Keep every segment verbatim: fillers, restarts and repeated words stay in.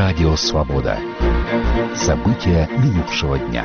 Радио «Свобода». События минувшего дня.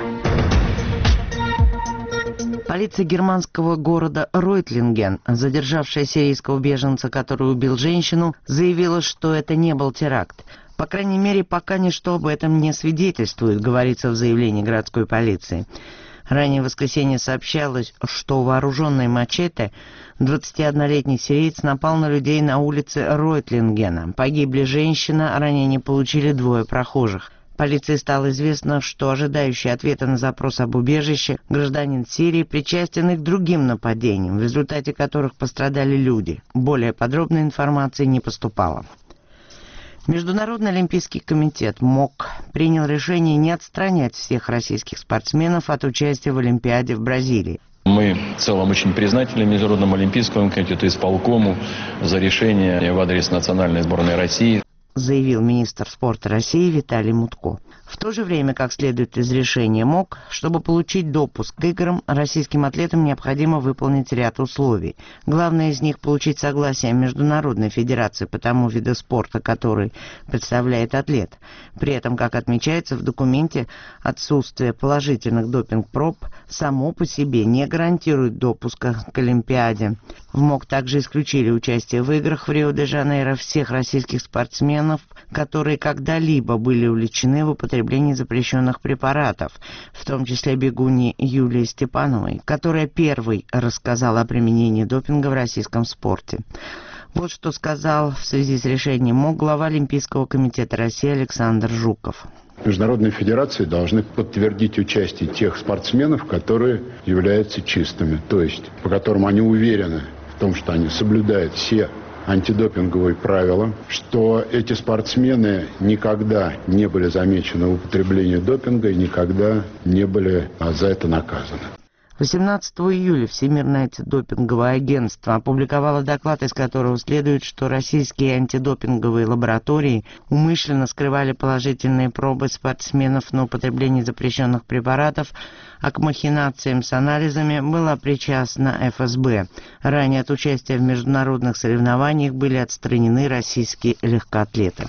Полиция германского города Ройтлинген, задержавшая сирийского беженца, который убил женщину, заявила, что это не был теракт. По крайней мере, пока ничто об этом не свидетельствует, говорится в заявлении городской полиции. Ранее в воскресенье сообщалось, что вооруженный мачете двадцатиоднолетний сириец напал на людей на улице Ройтлингена. Погибли женщина, ранения получили двое прохожих. Полиции стало известно, что ожидающий ответа на запрос об убежище гражданин Сирии причастен и к другим нападениям, в результате которых пострадали люди. Более подробной информации не поступало. Международный олимпийский комитет МОК принял решение не отстранять всех российских спортсменов от участия в Олимпиаде в Бразилии. Мы в целом очень признательны Международному олимпийскому комитету и исполкому за решение в адрес национальной сборной России, заявил министр спорта России Виталий Мутко. В то же время, как следует из решения МОК, чтобы получить допуск к играм, российским атлетам необходимо выполнить ряд условий. Главное из них – получить согласие Международной федерации по тому виду спорта, который представляет атлет. При этом, как отмечается в документе, отсутствие положительных допинг-проб само по себе не гарантирует допуска к Олимпиаде. В МОК также исключили участие в играх в Рио-де-Жанейро всех российских спортсменов, которые когда-либо были увлечены в употреблении запрещенных препаратов, в том числе бегуньи Юлии Степановой, которая первой рассказала о применении допинга в российском спорте. Вот что сказал в связи с решением МОК глава Олимпийского комитета России Александр Жуков. Международные федерации должны подтвердить участие тех спортсменов, которые являются чистыми, то есть по которым они уверены в том, что они соблюдают все антидопинговые правила, что эти спортсмены никогда не были замечены в употреблении допинга и никогда не были за это наказаны. восемнадцатого июля Всемирное антидопинговое агентство опубликовало доклад, из которого следует, что российские антидопинговые лаборатории умышленно скрывали положительные пробы спортсменов на употребление запрещенных препаратов, а к махинациям с анализами была причастна эф эс бэ. Ранее от участия в международных соревнованиях были отстранены российские легкоатлеты.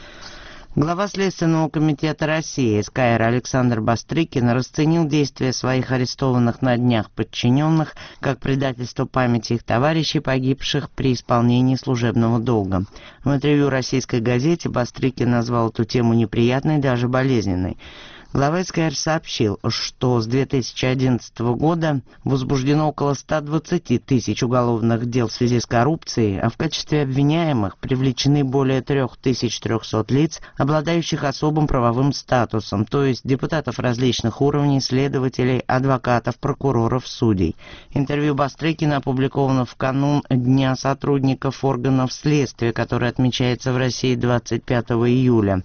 Глава Следственного комитета России эс ка эр Александр Бастрыкин расценил действия своих арестованных на днях подчиненных как предательство памяти их товарищей, погибших при исполнении служебного долга. В интервью российской газете Бастрыкин назвал эту тему неприятной, даже болезненной. Глава эс ка эр сообщил, что с две тысячи одиннадцатого года возбуждено около ста двадцати тысяч уголовных дел в связи с коррупцией, а в качестве обвиняемых привлечены более трёх тысяч трёхсот лиц, обладающих особым правовым статусом, то есть депутатов различных уровней, следователей, адвокатов, прокуроров, судей. Интервью Бастрыкина опубликовано в канун Дня сотрудников органов следствия, который отмечается в России двадцать пятого июля.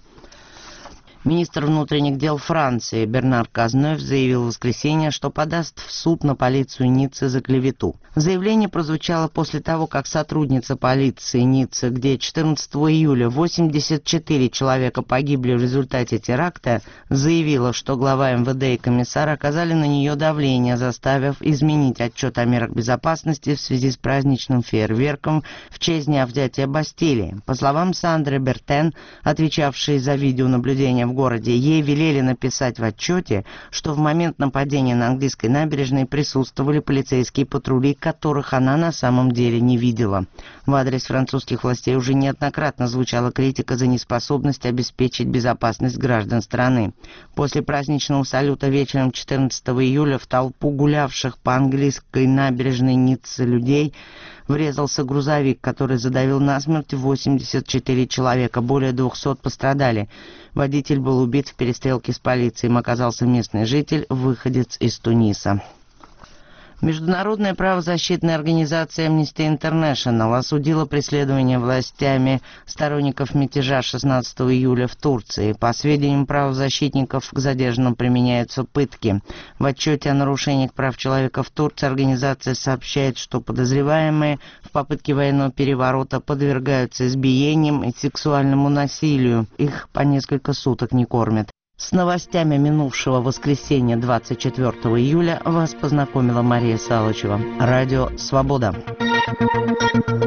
Министр внутренних дел Франции Бернар Казнёв заявил в воскресенье, что подаст в суд на полицию Ниццы за клевету. Заявление прозвучало после того, как сотрудница полиции Ниццы, где четырнадцатого июля восемьдесят четыре человека погибли в результате теракта, заявила, что глава эм вэ дэ и комиссар оказали на нее давление, заставив изменить отчет о мерах безопасности в связи с праздничным фейерверком в честь дня взятия Бастилии. По словам Сандры Бертен, отвечавшей за видеонаблюдение в в городе, ей велели написать в отчете, что в момент нападения на английской набережной присутствовали полицейские патрули, которых она на самом деле не видела. В адрес французских властей уже неоднократно звучала критика за неспособность обеспечить безопасность граждан страны. После праздничного салюта вечером четырнадцатого июля в толпу гулявших по английской набережной Ниццы людей врезался грузовик, который задавил насмерть восемьдесят четыре человека, более двухсот пострадали. Водитель был убит в перестрелке с полицией, им оказался местный житель, выходец из Туниса. Международная правозащитная организация Amnesty International осудила преследование властями сторонников мятежа шестнадцатого июля в Турции. По сведениям правозащитников, к задержанным применяются пытки. В отчете о нарушениях прав человека в Турции организация сообщает, что подозреваемые в попытке военного переворота подвергаются избиениям и сексуальному насилию. Их по несколько суток не кормят. С новостями минувшего воскресенья двадцать четвёртого июля вас познакомила Мария Салычева. Радио «Свобода».